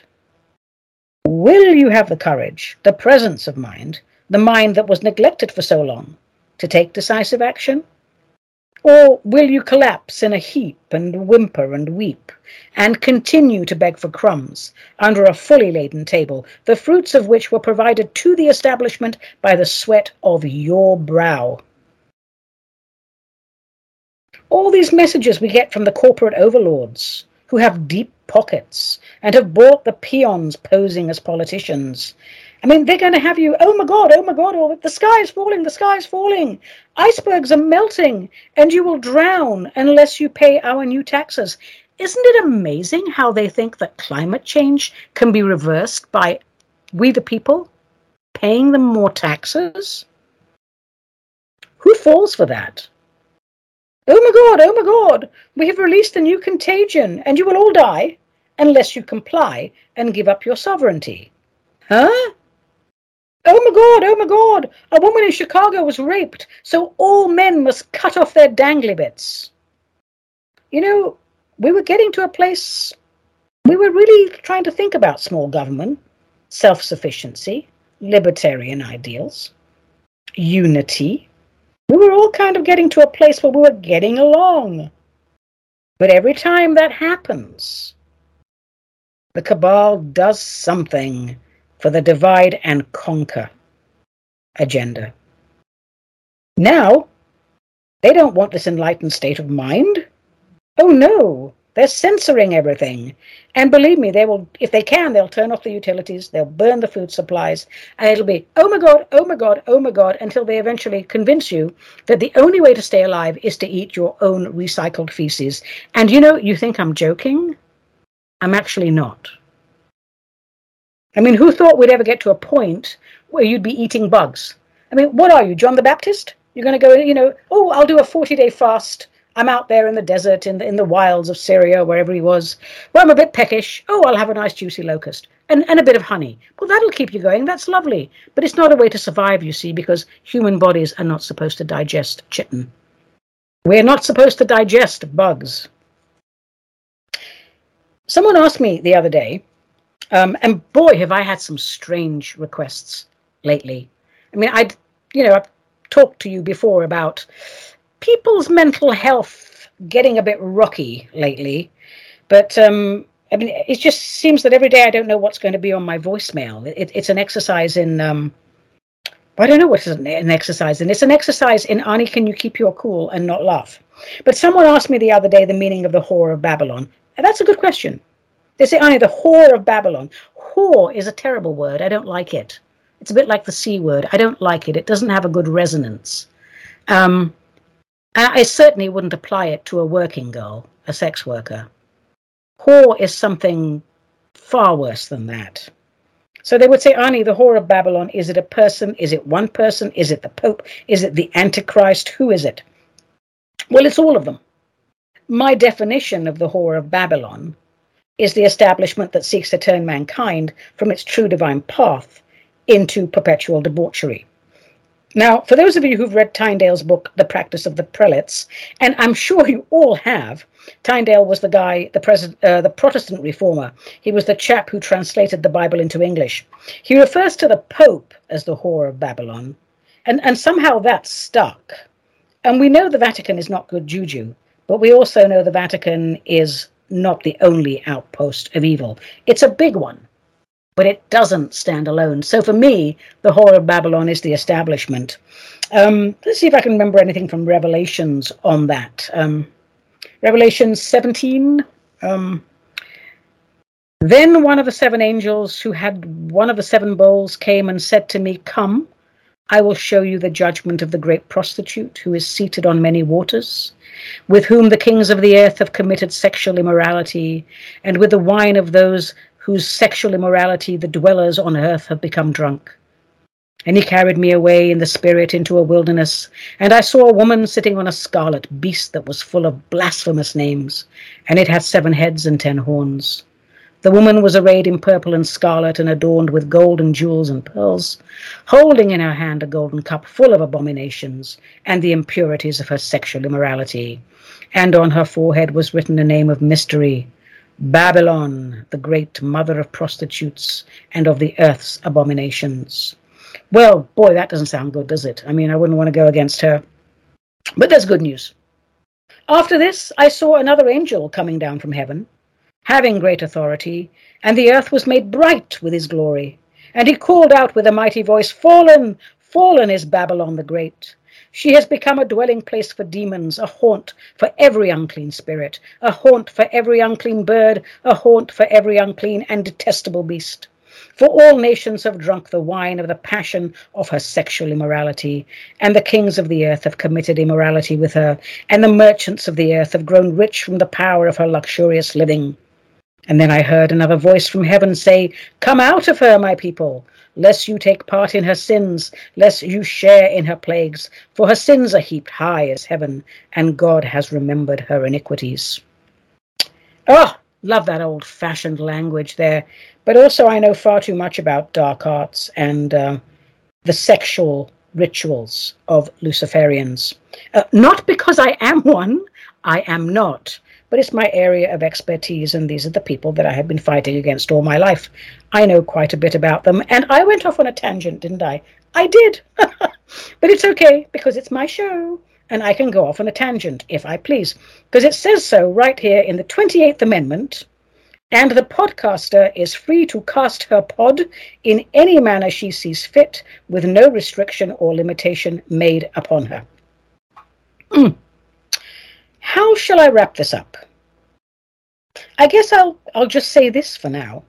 Will you have the courage, the presence of mind, the mind that was neglected for so long, to take decisive action? Or will you collapse in a heap and whimper and weep, and continue to beg for crumbs under a fully laden table, the fruits of which were provided to the establishment by the sweat of your brow? All these messages we get from the corporate overlords, who have deep pockets and have bought the peons posing as politicians. I mean, they're going to have you, oh my God, oh my God, oh, the sky is falling, the sky is falling. Icebergs are melting, and you will drown unless you pay our new taxes. Isn't it amazing how they think that climate change can be reversed by we the people paying them more taxes? Who falls for that? Oh my God, oh my God, we have released a new contagion, and you will all die unless you comply and give up your sovereignty. Huh? Oh my God, oh my God, a woman in Chicago was raped, so all men must cut off their dangly bits. You know, we were getting to a place, we were really trying to think about small government, self-sufficiency, libertarian ideals, unity. We were all kind of getting to a place where we were getting along. But every time that happens, the cabal does something for the divide and conquer agenda. Now, they don't want this enlightened state of mind. Oh no, they're censoring everything. And believe me, they will, if they can, they'll turn off the utilities, they'll burn the food supplies, and it'll be, oh my God, oh my God, oh my God, until they eventually convince you that the only way to stay alive is to eat your own recycled feces. And you know, you think I'm joking? I'm actually not. I mean, who thought we'd ever get to a point where you'd be eating bugs? I mean, what are you, John the Baptist? You're going to go, you know, oh, I'll do a forty-day fast. I'm out there in the desert, in the, in the wilds of Syria, wherever he was. Well, I'm a bit peckish. Oh, I'll have a nice juicy locust. And, and a bit of honey. Well, that'll keep you going. That's lovely. But it's not a way to survive, you see, because human bodies are not supposed to digest chitin. We're not supposed to digest bugs. Someone asked me the other day, um, and boy, have I had some strange requests lately. I mean, I'd, you know, I've talked to you before about people's mental health getting a bit rocky lately. But, um, I mean, it just seems that every day I don't know what's going to be on my voicemail. It, it's an exercise in, um, I don't know what is an exercise in. It's an exercise in, Ani, can you keep your cool and not laugh? But someone asked me the other day the meaning of the Whore of Babylon. And that's a good question. They say, Ani, the Whore of Babylon. Whore is a terrible word. I don't like it. It's a bit like the C word. I don't like it. It doesn't have a good resonance. Um, and I certainly wouldn't apply it to a working girl, a sex worker. Whore is something far worse than that. So they would say, Ani, the Whore of Babylon, is it a person? Is it one person? Is it the Pope? Is it the Antichrist? Who is it? Well, it's all of them. My definition of the Whore of Babylon is the establishment that seeks to turn mankind from its true divine path into perpetual debauchery. Now, for those of you who've read Tyndale's book, The Practice of the Prelates, and I'm sure you all have, Tyndale was the guy, the, pres- uh, the Protestant reformer. He was the chap who translated the Bible into English. He refers to the Pope as the Whore of Babylon, and, and somehow that's stuck. And we know the Vatican is not good juju, but we also know the Vatican is not the only outpost of evil. It's a big one, but it doesn't stand alone. So for me, the Whore of Babylon is the establishment. Um, let's see if I can remember anything from Revelations on that. Um, Revelation seventeen. Um, then one of the seven angels who had one of the seven bowls came and said to me, Come, I will show you the judgment of the great prostitute who is seated on many waters, with whom the kings of the earth have committed sexual immorality, and with the wine of those whose sexual immorality the dwellers on earth have become drunk. And he carried me away in the spirit into a wilderness, and I saw a woman sitting on a scarlet beast that was full of blasphemous names, and it had seven heads and ten horns. The woman was arrayed in purple and scarlet and adorned with gold and jewels and pearls, holding in her hand a golden cup full of abominations and the impurities of her sexual immorality. And on her forehead was written a name of mystery, Babylon, the great mother of prostitutes and of the earth's abominations. Well, boy, that doesn't sound good, does it? I mean, I wouldn't want to go against her. But there's good news. After this, I saw another angel coming down from heaven, having great authority, and the earth was made bright with his glory. And he called out with a mighty voice, Fallen, fallen is Babylon the Great. She has become a dwelling place for demons, a haunt for every unclean spirit, a haunt for every unclean bird, a haunt for every unclean and detestable beast. For all nations have drunk the wine of the passion of her sexual immorality, and the kings of the earth have committed immorality with her, and the merchants of the earth have grown rich from the power of her luxurious living. And then I heard another voice from heaven say, Come out of her, my people, lest you take part in her sins, lest you share in her plagues, for her sins are heaped high as heaven, and God has remembered her iniquities. Oh, love that old-fashioned language there. But also I know far too much about dark arts and uh, the sexual rituals of Luciferians. Uh, not because I am one, I am not. But it's my area of expertise, and these are the people that I have been fighting against all my life. I know quite a bit about them, and I went off on a tangent, didn't I? I did. But it's okay, because it's my show, and I can go off on a tangent if I please, because it says so right here in the twenty-eighth Amendment, and the podcaster is free to cast her pod in any manner she sees fit, with no restriction or limitation made upon her. Mm. How shall I wrap this up? I guess I'll I'll just say this for now.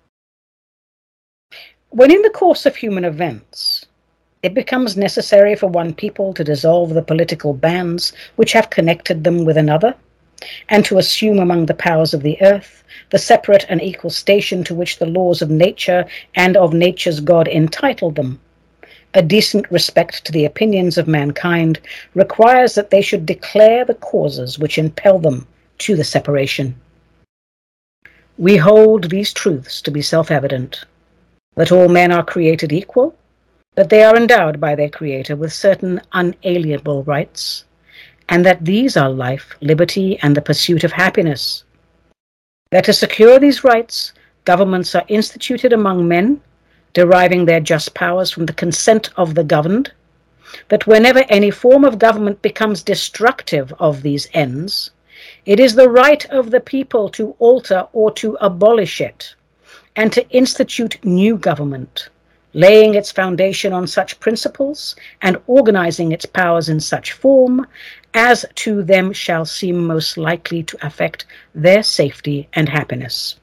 When in the course of human events, it becomes necessary for one people to dissolve the political bands which have connected them with another, and to assume among the powers of the earth the separate and equal station to which the laws of nature and of nature's God entitle them, a decent respect to the opinions of mankind requires that they should declare the causes which impel them to the separation. We hold these truths to be self-evident, that all men are created equal, that they are endowed by their Creator with certain unalienable rights, and that these are life, liberty, and the pursuit of happiness. That to secure these rights, governments are instituted among men, deriving their just powers from the consent of the governed, that whenever any form of government becomes destructive of these ends, it is the right of the people to alter or to abolish it, and to institute new government, laying its foundation on such principles and organizing its powers in such form as to them shall seem most likely to affect their safety and happiness.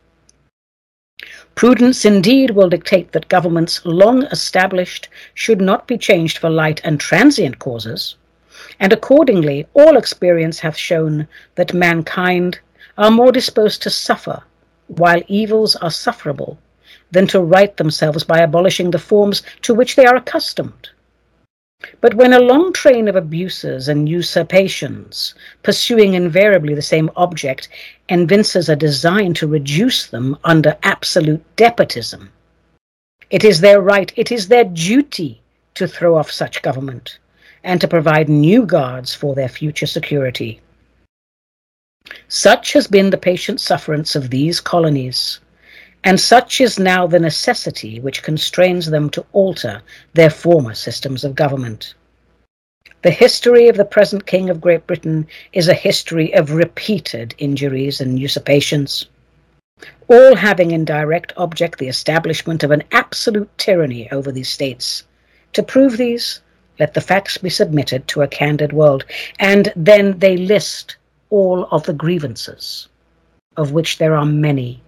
Prudence indeed will dictate that governments long established should not be changed for light and transient causes, and accordingly all experience hath shown that mankind are more disposed to suffer, while evils are sufferable, than to right themselves by abolishing the forms to which they are accustomed. But when a long train of abuses and usurpations, pursuing invariably the same object, evinces a design to reduce them under absolute despotism, it is their right, it is their duty to throw off such government, and to provide new guards for their future security. Such has been the patient sufferance of these colonies, and such is now the necessity which constrains them to alter their former systems of government. The history of the present King of Great Britain is a history of repeated injuries and usurpations, all having in direct object the establishment of an absolute tyranny over these states. To prove these, let the facts be submitted to a candid world, and then they list all of the grievances, of which there are many.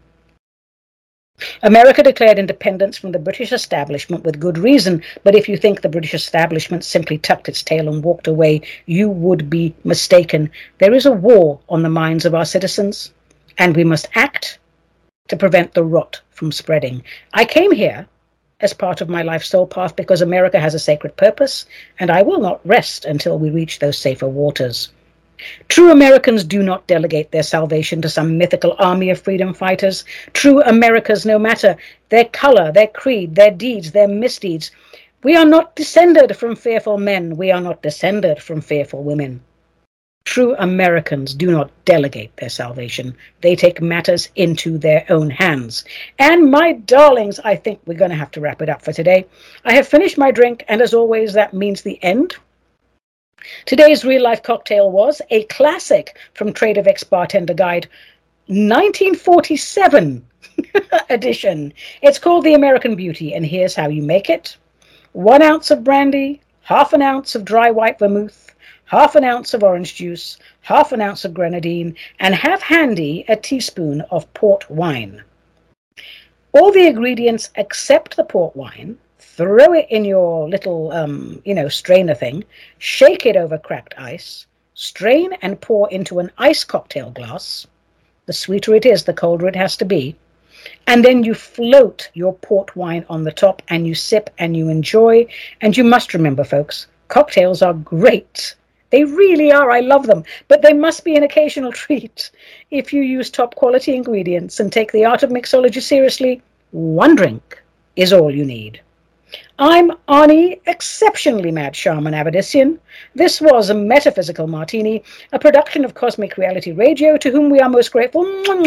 America declared independence from the British establishment with good reason, but if you think the British establishment simply tucked its tail and walked away, you would be mistaken. There is a war on the minds of our citizens, and we must act to prevent the rot from spreading. I came here as part of my life soul path because America has a sacred purpose, and I will not rest until we reach those safer waters. True Americans do not delegate their salvation to some mythical army of freedom fighters. True Americans, no matter their color, their creed, their deeds, their misdeeds, we are not descended from fearful men. We are not descended from fearful women. True Americans do not delegate their salvation. They take matters into their own hands. And my darlings, I think we're going to have to wrap it up for today. I have finished my drink, and as always, that means the end. Today's real-life cocktail was a classic from Trader Vic's Bartender Guide, nineteen forty-seven edition. It's called the American Beauty, and here's how you make it. One ounce of brandy, half an ounce of dry white vermouth, half an ounce of orange juice, half an ounce of grenadine, and have handy a teaspoon of port wine. All the ingredients except the port wine, throw it in your little, um, you know, strainer thing, shake it over cracked ice, strain and pour into an ice cocktail glass. The sweeter it is, the colder it has to be. And then you float your port wine on the top, and you sip and you enjoy. And you must remember, folks, cocktails are great. They really are. I love them. But they must be an occasional treat. If you use top quality ingredients and take the art of mixology seriously, one drink is all you need. I'm Ani, exceptionally mad shaman Avidissian. This was a Metaphysical Martini, a production of Cosmic Reality Radio, to whom we are most grateful.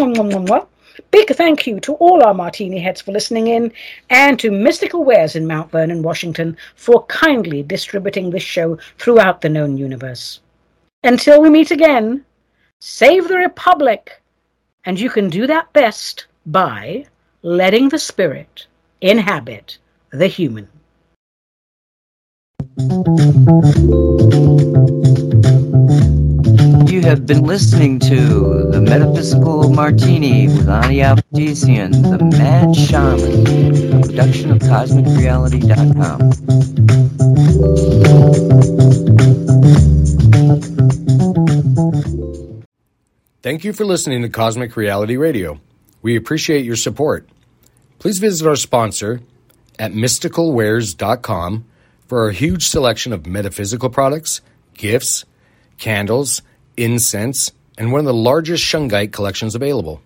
Big thank you to all our Martini heads for listening in, and to Mystical Wares in Mount Vernon, Washington, for kindly distributing this show throughout the known universe. Until we meet again, save the Republic, and you can do that best by letting the spirit inhabit the human. You have been listening to The Metaphysical Martini with Ani Avidissian, the Mad Shaman, a production of Cosmic Reality dot com. Thank you for listening to Cosmic Reality Radio. We appreciate your support. Please visit our sponsor at mystical wares dot com for our huge selection of metaphysical products, gifts, candles, incense, and one of the largest shungite collections available.